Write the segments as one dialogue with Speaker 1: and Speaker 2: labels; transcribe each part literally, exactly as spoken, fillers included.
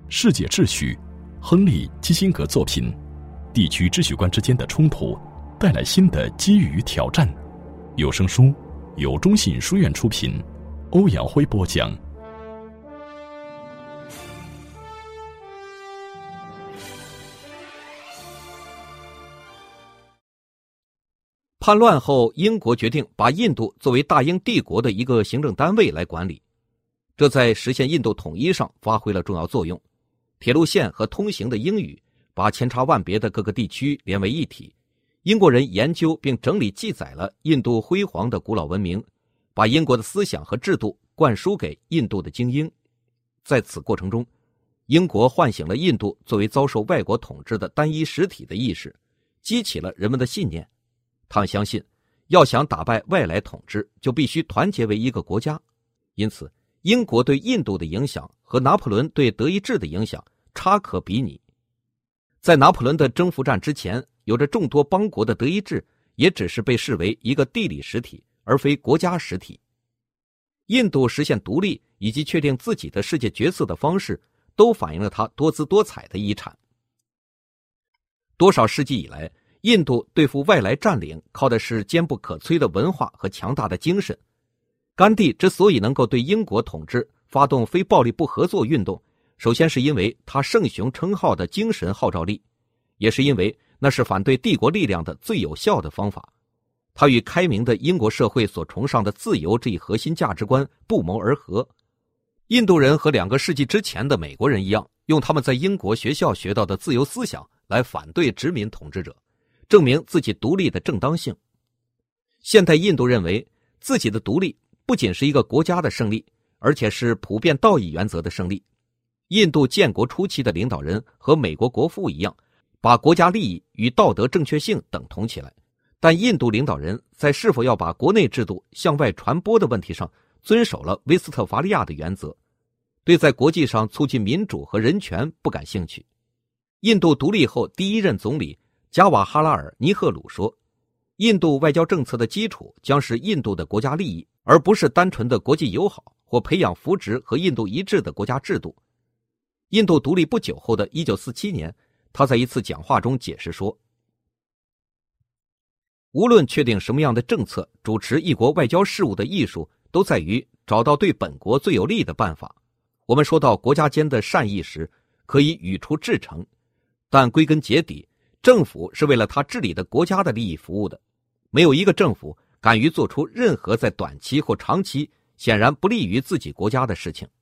Speaker 1: 世界秩序，亨利·基辛格作品。地区秩序观之间的冲突带来新的机遇与挑战。有声书由中信书院出品，欧阳辉播讲。
Speaker 2: 叛乱后，英国决定把印度作为大英帝国的一个行政单位来管理，这在实现印度统一上发挥了重要作用。铁路线和通行的英语把千差万别的各个地区连为一体。英国人研究并整理记载了印度辉煌的古老文明，把英国的思想和制度灌输给印度的精英。在此过程中，英国唤醒了印度作为遭受外国统治的单一实体的意识，激起了人们的信念。他们相信，要想打败外来统治，就必须团结为一个国家。因此，英国对印度的影响和拿破仑对德意志的影响差可比拟。在拿破仑的征服战之前，有着众多邦国的德意志也只是被视为一个地理实体，而非国家实体。印度实现独立以及确定自己的世界角色的方式，都反映了它多姿多彩的遗产。多少世纪以来，印度对付外来占领靠的是坚不可摧的文化和强大的精神。甘地之所以能够对英国统治发动非暴力不合作运动，首先是因为他圣雄称号的精神号召力，也是因为那是反对帝国力量的最有效的方法。他与开明的英国社会所崇尚的自由这一核心价值观不谋而合。印度人和两个世纪之前的美国人一样，用他们在英国学校学到的自由思想来反对殖民统治者，证明自己独立的正当性。现代印度认为，自己的独立不仅是一个国家的胜利，而且是普遍道义原则的胜利。印度建国初期的领导人和美国国父一样，把国家利益与道德正确性等同起来，但印度领导人在是否要把国内制度向外传播的问题上遵守了威斯特伐利亚的原则，对在国际上促进民主和人权不感兴趣。印度独立后第一任总理加瓦哈拉尔·尼赫鲁说，印度外交政策的基础将是印度的国家利益，而不是单纯的国际友好或培养扶植和印度一致的国家制度。印度独立不久后的一九四七年，他在一次讲话中解释说，无论确定什么样的政策，主持一国外交事务的艺术都在于找到对本国最有利的办法。我们说到国家间的善意时，可以语出至诚，但归根结底，政府是为了他治理的国家的利益服务的。没有一个政府敢于做出任何在短期或长期显然不利于自己国家的事情。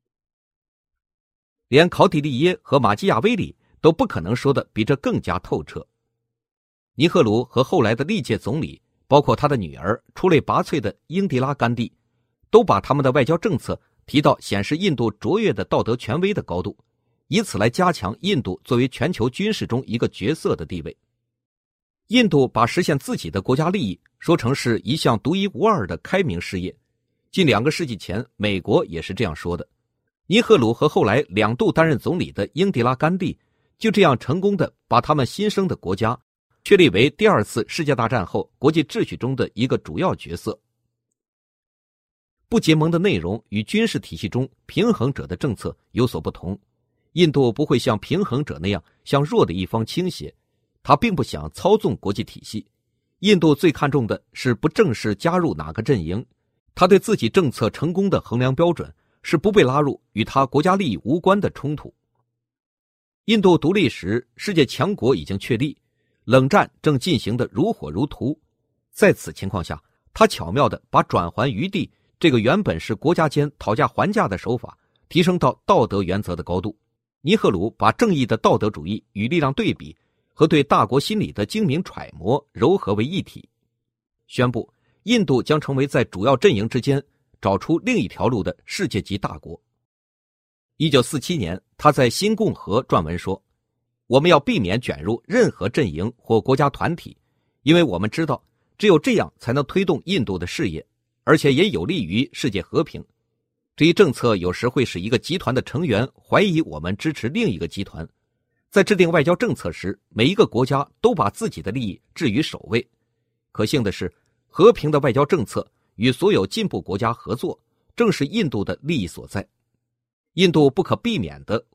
Speaker 2: 连考迪利耶和马基雅维里都不可能说的比这更加透彻。尼赫鲁和后来的历届总理，包括他的女儿出类拔萃的英迪拉·甘地，都把他们的外交政策提到显示印度卓越的道德权威的高度，以此来加强印度作为全球军事中一个角色的地位。印度把实现自己的国家利益说成是一项独一无二的开明事业，近两个世纪前美国也是这样说的。尼赫鲁和后来两度担任总理的英迪拉·甘地就这样成功地把他们新生的国家确立为第二次世界大战后国际秩序中的一个主要角色。不结盟的内容与军事体系中平衡者的政策有所不同，印度不会像平衡者那样向弱的一方倾斜，他并不想操纵国际体系。印度最看重的是不正式加入哪个阵营，他对自己政策成功的衡量标准是不被拉入与他国家利益无关的冲突。印度独立时，世界强国已经确立，冷战正进行得如火如荼。在此情况下，他巧妙地把转圜余地这个原本是国家间讨价还价的手法提升到道德原则的高度。尼赫鲁把正义的道德主义与力量对比和对大国心理的精明揣摩糅合为一体，宣布印度将成为在主要阵营之间找出另一条路的世界级大国。一九四七年，他在《新共和》撰文说，我们要避免卷入任何阵营或国家团体，因为我们知道只有这样才能推动印度的事业，而且也有利于世界和平。这一政策有时会使一个集团的成员怀疑我们支持另一个集团。在制定外交政策时，每一个国家都把自己的利益置于首位。可幸的是，和平的外交政策与所有进步国家合作，正是印度的利益所在。印度不可避免地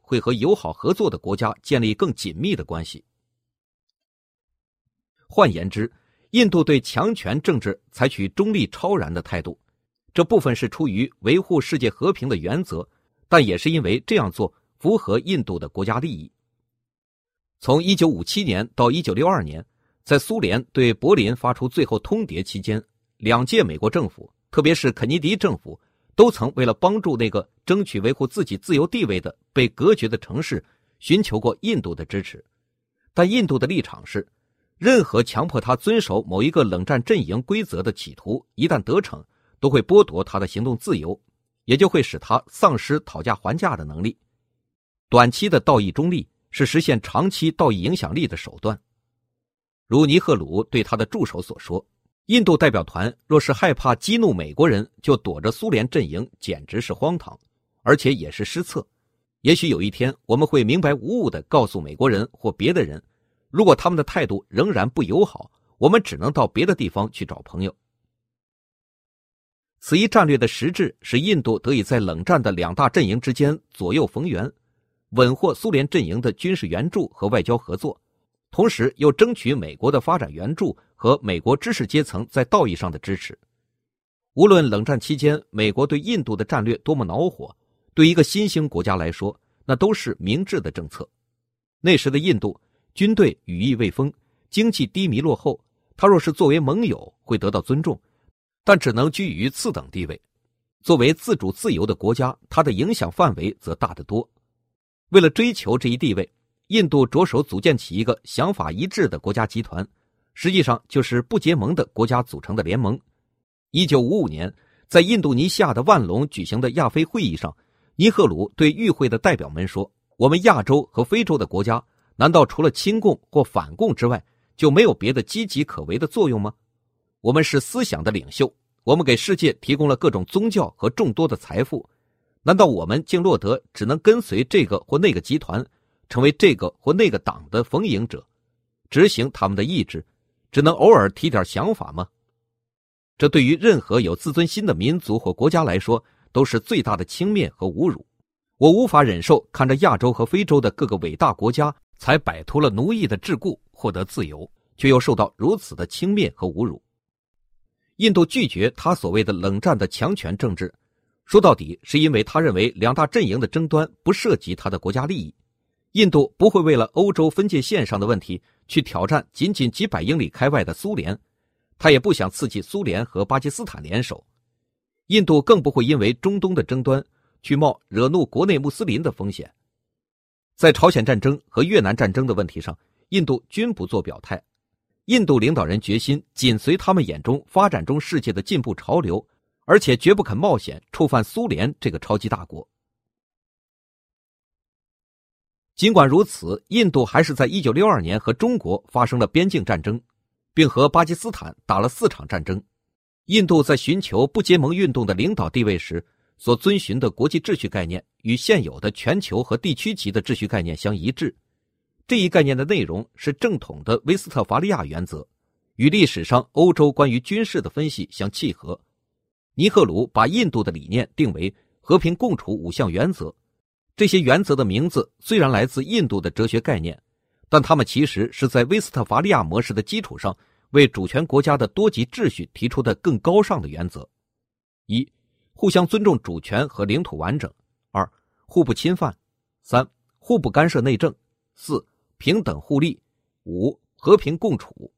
Speaker 2: 会和友好合作的国家建立更紧密的关系。换言之，印度对强权政治采取中立超然的态度，这部分是出于维护世界和平的原则，但也是因为这样做符合印度的国家利益。从一九五七年到一九六二年，在苏联对柏林发出最后通牒期间，两届美国政府，特别是肯尼迪政府，都曾为了帮助那个争取维护自己自由地位的被隔绝的城市，寻求过印度的支持。但印度的立场是，任何强迫他遵守某一个冷战阵营规则的企图，一旦得逞，都会剥夺他的行动自由，也就会使他丧失讨价还价的能力。短期的道义中立是实现长期道义影响力的手段。如尼赫鲁对他的助手所说，印度代表团若是害怕激怒美国人，就躲着苏联阵营，简直是荒唐，而且也是失策。也许有一天，我们会明白无误地告诉美国人或别的人，如果他们的态度仍然不友好，我们只能到别的地方去找朋友。此一战略的实质使印度得以在冷战的两大阵营之间左右逢源，稳获苏联阵营的军事援助和外交合作，同时又争取美国的发展援助和美国知识阶层在道义上的支持。无论冷战期间美国对印度的战略多么恼火，对一个新兴国家来说，那都是明智的政策。那时的印度军队羽翼未丰，经济低迷落后，他若是作为盟友会得到尊重，但只能居于次等地位。作为自主自由的国家，它的影响范围则大得多。为了追求这一地位，印度着手组建起一个想法一致的国家集团，实际上就是不结盟的国家组成的联盟。一九五五年，在印度尼西亚的万隆举行的亚非会议上，尼赫鲁对与会的代表们说，我们亚洲和非洲的国家难道除了亲共或反共之外，就没有别的积极可为的作用吗？我们是思想的领袖，我们给世界提供了各种宗教和众多的财富，难道我们竟落得只能跟随这个或那个集团，成为这个或那个党的逢迎者，执行他们的意志，只能偶尔提点想法吗？这对于任何有自尊心的民族或国家来说，都是最大的轻蔑和侮辱。我无法忍受看着亚洲和非洲的各个伟大国家才摆脱了奴役的桎梏，获得自由，却又受到如此的轻蔑和侮辱。印度拒绝他所谓的冷战的强权政治，说到底是因为他认为两大阵营的争端不涉及他的国家利益。印度不会为了欧洲分界线上的问题去挑战仅仅几百英里开外的苏联，他也不想刺激苏联和巴基斯坦联手。印度更不会因为中东的争端去冒惹怒国内穆斯林的风险。在朝鲜战争和越南战争的问题上，印度均不做表态。印度领导人决心紧随他们眼中发展中世界的进步潮流，而且绝不肯冒险触犯苏联这个超级大国。尽管如此，印度还是在一九六二年和中国发生了边境战争，并和巴基斯坦打了四场战争。印度在寻求不结盟运动的领导地位时，所遵循的国际秩序概念与现有的全球和地区级的秩序概念相一致。这一概念的内容是正统的威斯特伐利亚原则，与历史上欧洲关于军事的分析相契合。尼赫鲁把印度的理念定为和平共处五项原则，这些原则的名字虽然来自印度的哲学概念，但它们其实是在威斯特伐利亚模式的基础上，为主权国家的多极秩序提出的更高尚的原则。一、互相尊重主权和领土完整；二、互不侵犯；三、互不干涉内政；四、平等互利；五、和平共处。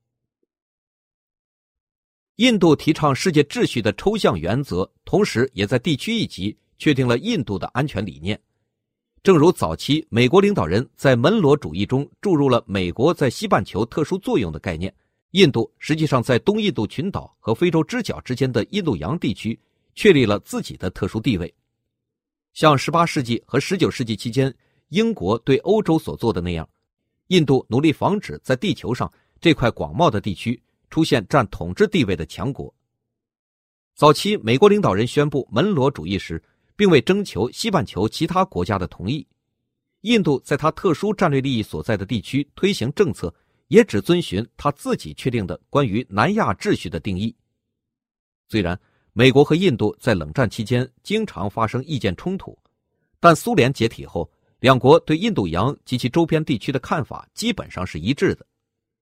Speaker 2: 印度提倡世界秩序的抽象原则，同时也在地区一级确定了印度的安全理念。正如早期美国领导人在门罗主义中注入了美国在西半球特殊作用的概念，印度实际上在东印度群岛和非洲之角之间的印度洋地区确立了自己的特殊地位。像十八世纪和十九世纪期间英国对欧洲所做的那样，印度努力防止在地球上这块广袤的地区出现占统治地位的强国。早期美国领导人宣布门罗主义时，并未征求西半球其他国家的同意。印度在他特殊战略利益所在的地区推行政策，也只遵循他自己确定的关于南亚秩序的定义。虽然美国和印度在冷战期间经常发生意见冲突，但苏联解体后， 两国对印度洋及其周边地区的看法基本上是一致的。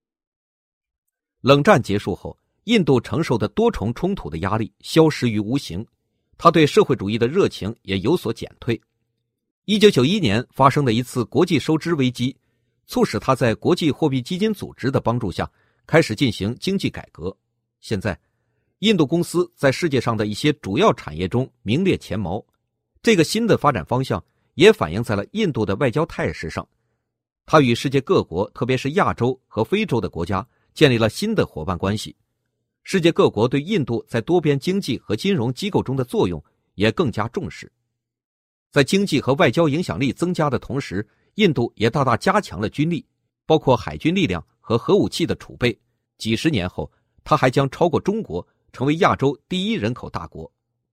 Speaker 2: 冷战结束后，印度承受的多重冲突的压力消失于无形，他对社会主义的热情也有所减退。一九九一年发生的一次国际收支危机，促使他在国际货币基金组织的帮助下开始进行经济改革。现在，印度公司在世界上的一些主要产业中名列前茅，这个新的发展方向也反映在了印度的外交态势上。他与世界各国，特别是亚洲和非洲的国家建立了新的伙伴关系。世界各国对印度在多边经济和金融机构中的作用也更加重视。在经济和外交影响力增加的同时，印度也大大加强了军力，包括海军力量和核武器的储备。几十年后，它还将超过中国，成为亚洲第一人口大国。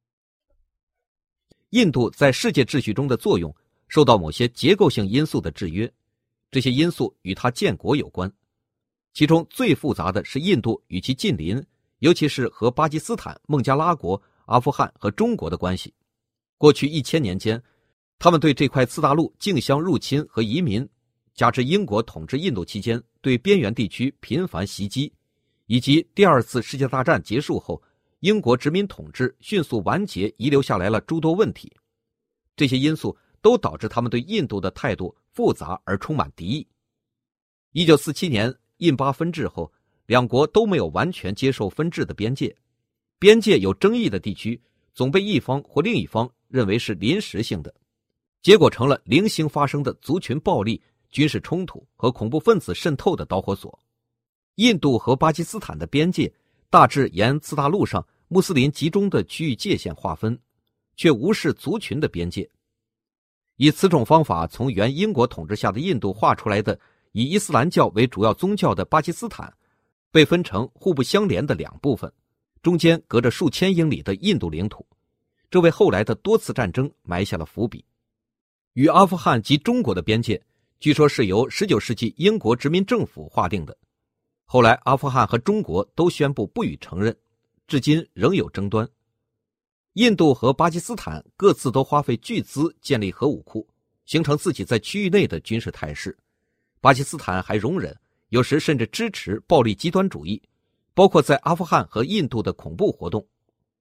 Speaker 2: 印度在世界秩序中的作用受到某些结构性因素的制约，这些因素与它建国有关。其中最复杂的是印度与其近邻，尤其是和巴基斯坦、孟加拉国、阿富汗和中国的关系。过去一千年间，他们对这块次大陆竞相入侵和移民，加之英国统治印度期间对边缘地区频繁袭击，以及第二次世界大战结束后英国殖民统治迅速完结遗留下来了诸多问题，这些因素都导致他们对印度的态度复杂而充满敌意。一九四七年印巴分治后，两国都没有完全接受分治的边界，边界有争议的地区总被一方或另一方认为是临时性的，结果成了零星发生的族群暴力、军事冲突和恐怖分子渗透的导火索。印度和巴基斯坦的边界大致沿次大陆上穆斯林集中的区域界限划分，却无视族群的边界。以此种方法从原英国统治下的印度划出来的以伊斯兰教为主要宗教的巴基斯坦，被分成互不相连的两部分，中间隔着数千英里的印度领土，这为后来的多次战争埋下了伏笔。与阿富汗及中国的边界，据说是由十九世纪英国殖民政府划定的，后来阿富汗和中国都宣布不予承认，至今仍有争端。印度和巴基斯坦各自都花费巨资建立核武库，形成自己在区域内的军事态势。巴基斯坦还容忍，有时甚至支持暴力极端主义，包括在阿富汗和印度的恐怖活动。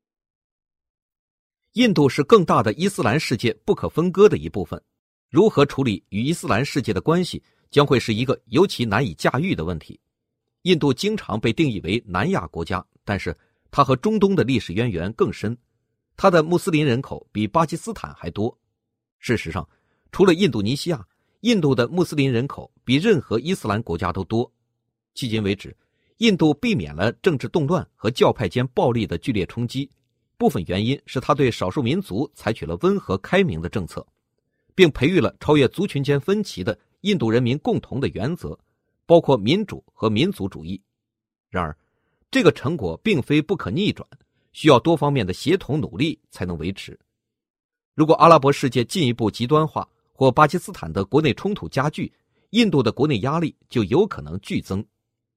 Speaker 2: 印度是更大的伊斯兰世界不可分割的一部分，如何处理与伊斯兰世界的关系将会是一个尤其难以驾驭的问题。印度经常被定义为南亚国家，但是它和中东的历史渊源更深，它的穆斯林人口比巴基斯坦还多。事实上，除了印度尼西亚，印度的穆斯林人口比任何伊斯兰国家都多。迄今为止，印度避免了政治动乱和教派间暴力的剧烈冲击，部分原因是他对少数民族采取了温和开明的政策，并培育了超越族群间分歧的印度人民共同的原则，包括民主和民族主义。然而，这个成果并非不可逆转，需要多方面的协同努力才能维持。如果阿拉伯世界进一步极端化，或巴基斯坦的国内冲突加剧，印度的国内压力就有可能剧增。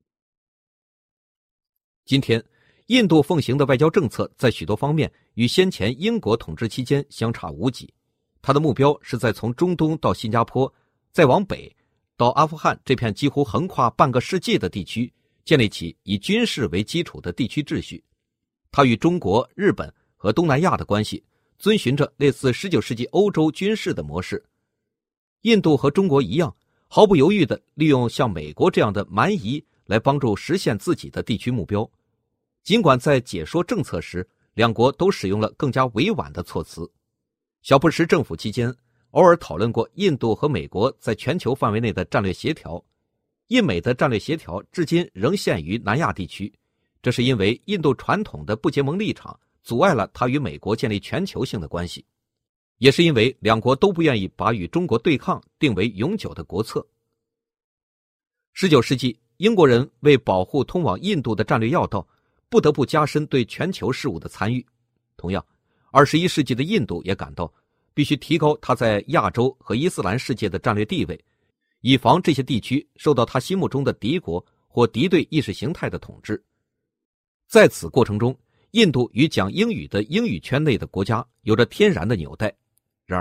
Speaker 2: 今天，印度奉行的外交政策在许多方面与先前英国统治期间相差无几。它的目标是在从中东到新加坡，再往北到阿富汗这片几乎横跨半个世界的地区，建立起以军事为基础的地区秩序。它与中国、日本和东南亚的关系遵循着类似十九世纪欧洲军事的模式。印度和中国一样，毫不犹豫地利用像美国这样的蛮夷来帮助实现自己的地区目标。尽管在解说政策时，两国都使用了更加委婉的措辞。小布什政府期间，偶尔讨论过印度和美国在全球范围内的战略协调。印美的战略协调至今仍限于南亚地区，这是因为印度传统的不结盟立场阻碍了它与美国建立全球性的关系，也是因为两国都不愿意把与中国对抗定为永久的国策。十九世纪，英国人为保护通往印度的战略要道，不得不加深对全球事务的参与。同样，二十一世纪的印度也感到必须提高它在亚洲和伊斯兰世界的战略地位，以防这些地区受到他心目中的敌国或敌对意识形态的统治。在此过程中，印度与讲英语的英语圈内的国家有着天然的纽带，然而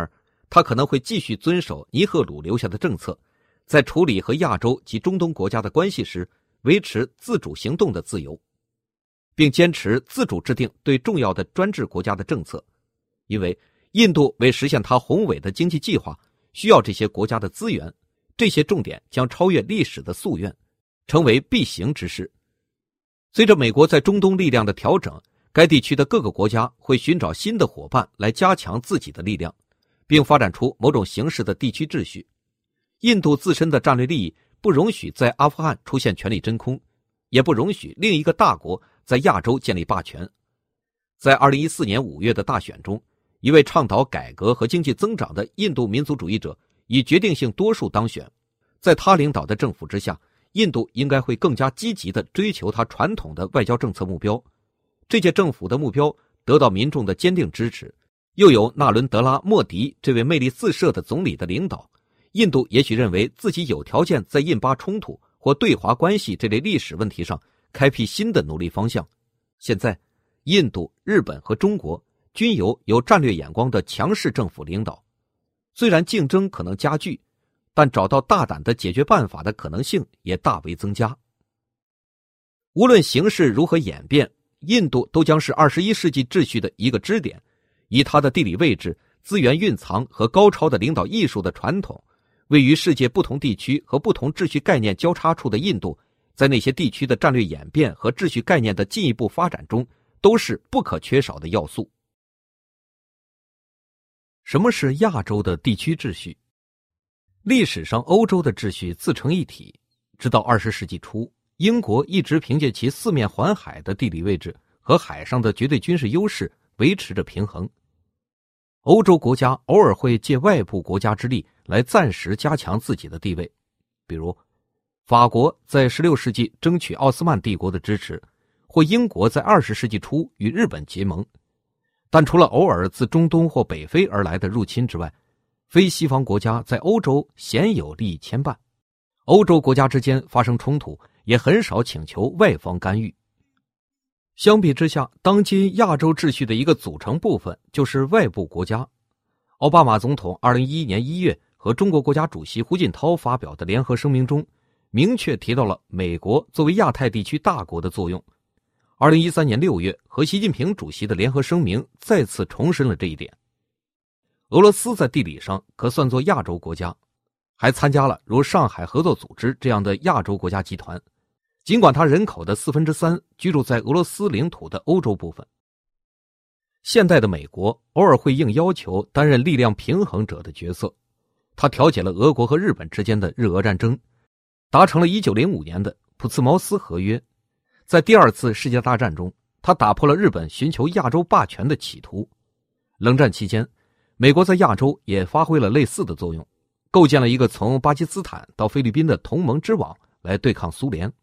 Speaker 2: 他可能会继续遵守尼赫鲁留下的政策，在处理和亚洲及中东国家的关系时，维持自主行动的自由，并坚持自主制定对重要的专制国家的政策，因为印度为实现它宏伟的经济计划需要这些国家的资源，这些重点将超越历史的夙愿，成为必行之事。随着美国在中东力量的调整，该地区的各个国家会寻找新的伙伴来加强自己的力量，并发展出某种形式的地区秩序。印度自身的战略利益不容许在阿富汗出现权力真空，也不容许另一个大国在亚洲建立霸权。在二零一四年五月的大选中，一位倡导改革和经济增长的印度民族主义者以决定性多数当选。在他领导的政府之下，印度应该会更加积极地追求他传统的外交政策目标。这届政府的目标得到民众的坚定支持，又有纳伦德拉·莫迪这位魅力四射的总理的领导，印度也许认为自己有条件在印巴冲突或对华关系这类历史问题上开辟新的努力方向。现在，印度、日本和中国均由有战略眼光的强势政府领导。虽然竞争可能加剧，但找到大胆的解决办法的可能性也大为增加。无论形势如何演变，印度都将是二十一世纪秩序的一个支点。以它的地理位置、资源蕴藏和高超的领导艺术的传统，位于世界不同地区和不同秩序概念交叉处的印度，在那些地区的战略演变和秩序概念的进一步发展中，都是不可缺少的要素。什么是亚洲的地区秩序？历史上欧洲的秩序自成一体，直到二十世纪初，英国一直凭借其四面环海的地理位置和海上的绝对军事优势维持着平衡。欧洲国家偶尔会借外部国家之力来暂时加强自己的地位，比如法国在十六世纪争取奥斯曼帝国的支持，或英国在二十世纪初与日本结盟。但除了偶尔自中东或北非而来的入侵之外，非西方国家在欧洲鲜有利益牵绊，欧洲国家之间发生冲突也很少请求外方干预。相比之下，当今亚洲秩序的一个组成部分就是外部国家。奥巴马总统二零一一年一月和中国国家主席胡锦涛发表的联合声明中，明确提到了美国作为亚太地区大国的作用。二零一三年六月和习近平主席的联合声明再次重申了这一点。俄罗斯在地理上可算作亚洲国家，还参加了如上海合作组织这样的亚洲国家集团，尽管它人口的四分之三居住在俄罗斯领土的欧洲部分。现代的美国偶尔会应要求担任力量平衡者的角色，他调解了俄国和日本之间的日俄战争，达成了一九零五年的普茨茅斯合约。在第二次世界大战中，他打破了日本寻求亚洲霸权的企图。冷战期间，美国在亚洲也发挥了类似的作用，构建了一个从巴基斯坦到菲律宾的同盟之网来对抗苏联。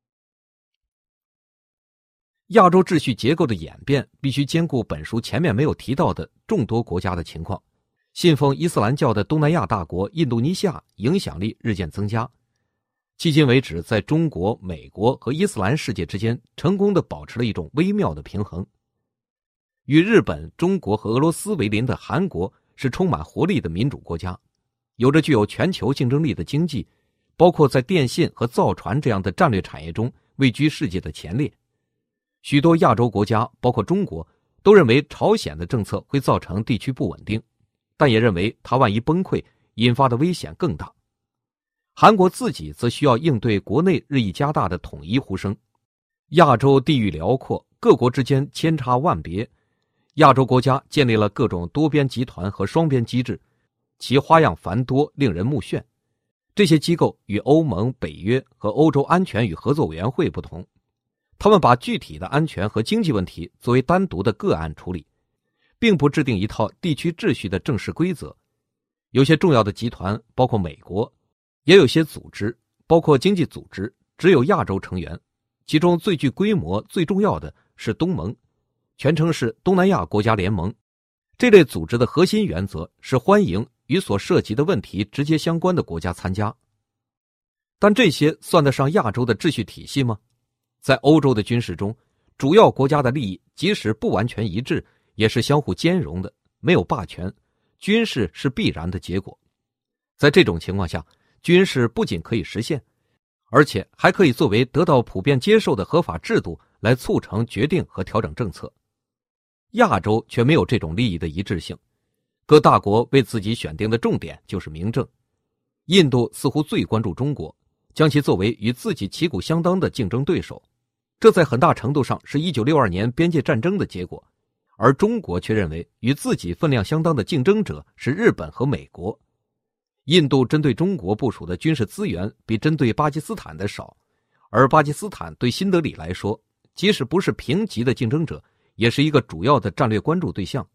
Speaker 2: 亚洲秩序结构的演变必须兼顾本书前面没有提到的众多国家的情况。信奉伊斯兰教的东南亚大国印度尼西亚影响力日渐增加，迄今为止在中国、美国和伊斯兰世界之间成功地保持了一种微妙的平衡。与日本、中国和俄罗斯为邻的韩国是充满活力的民主国家，有着具有全球竞争力的经济，包括在电信和造船这样的战略产业中位居世界的前列。许多亚洲国家，包括中国，都认为朝鲜的政策会造成地区不稳定，但也认为它万一崩溃，引发的危险更大。韩国自己则需要应对国内日益加大的统一呼声。亚洲地域辽阔，各国之间千差万别，亚洲国家建立了各种多边集团和双边机制，其花样繁多，令人目眩。这些机构与欧盟、北约和欧洲安全与合作委员会不同，他们把具体的安全和经济问题作为单独的个案处理，并不制定一套地区秩序的正式规则。有些重要的集团，包括美国，也有些组织，包括经济组织，只有亚洲成员，其中最具规模、最重要的是东盟，全称是东南亚国家联盟。这类组织的核心原则是欢迎与所涉及的问题直接相关的国家参加。但这些算得上亚洲的秩序体系吗？在欧洲的军事中，主要国家的利益即使不完全一致，也是相互兼容的，没有霸权， 军事是必然的结果。在这种情况下，军事不仅可以实现，而且还可以作为得到普遍接受的合法制度来促成决定和调整政策。亚洲却没有这种利益的一致性，各大国为自己选定的重点就是民政。印度似乎最关注中国，将其作为与自己旗鼓相当的竞争对手，这在很大程度上是一九六二年边界战争的结果，而中国却认为与自己分量相当的竞争者是日本和美国。印度针对中国部署的军事资源比针对巴基斯坦的少，而巴基斯坦对新德里来说，即使不是平级的竞争者，也是一个主要的战略关注对象。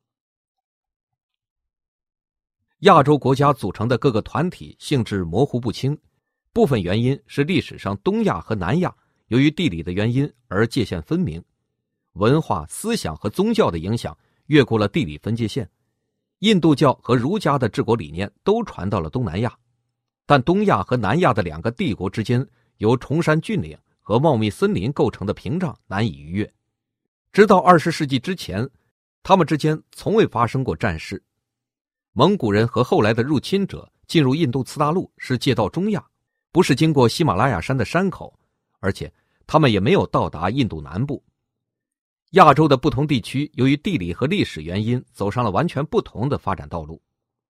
Speaker 2: 亚洲国家组成的各个团体性质模糊不清，部分原因是历史上东亚和南亚由于地理的原因而界限分明，文化、思想和宗教的影响越过了地理分界线。印度教和儒家的治国理念都传到了东南亚，但东亚和南亚的两个帝国之间由崇山峻岭和茂密森林构成的屏障难以逾越。直到二十世纪之前，他们之间从未发生过战事。蒙古人和后来的入侵者进入印度次大陆是借道中亚，不是经过喜马拉雅山的山口，而且他们也没有到达印度南部。亚洲的不同地区由于地理和历史原因走上了完全不同的发展道路。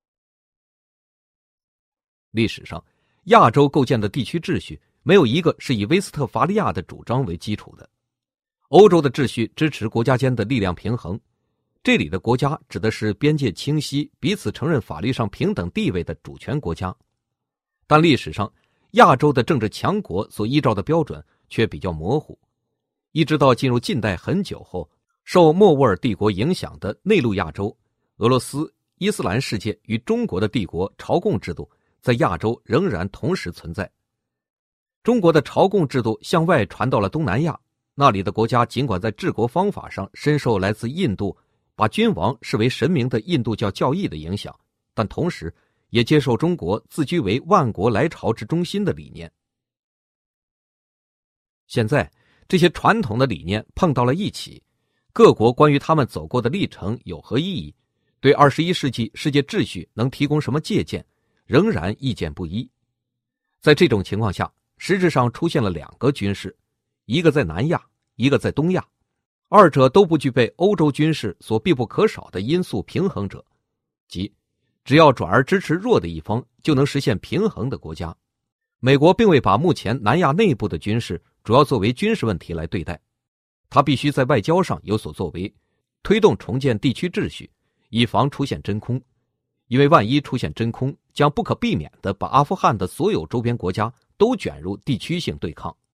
Speaker 2: 历史上，亚洲构建的地区秩序没有一个是以威斯特伐利亚的主张为基础的。欧洲的秩序支持国家间的力量平衡，这里的国家指的是边界清晰、彼此承认法律上平等地位的主权国家。但历史上，亚洲的政治强国所依照的标准却比较模糊。一直到进入近代很久后，受莫卧儿帝国影响的内陆亚洲，俄罗斯、伊斯兰世界与中国的帝国朝贡制度在亚洲仍然同时存在。中国的朝贡制度向外传到了东南亚，那里的国家尽管在治国方法上深受来自印度把君王视为神明的印度教教义的影响，但同时也接受中国自居为万国来朝之中心的理念。现在这些传统的理念碰到了一起，各国关于他们走过的历程有何意义，对二十一世纪世界秩序能提供什么借鉴，仍然意见不一。在这种情况下，实质上出现了两个军事，一个在南亚，一个在东亚，二者都不具备欧洲军事所必不可少的因素平衡者，即只要转而支持弱的一方，就能实现平衡的国家。美国并未把目前南亚内部的军事主要作为军事问题来对待，它必须在外交上有所作为，推动重建地区秩序，以防出现真空。因为万一出现真空，将不可避免地把阿富汗的所有周边国家都卷入地区性对抗。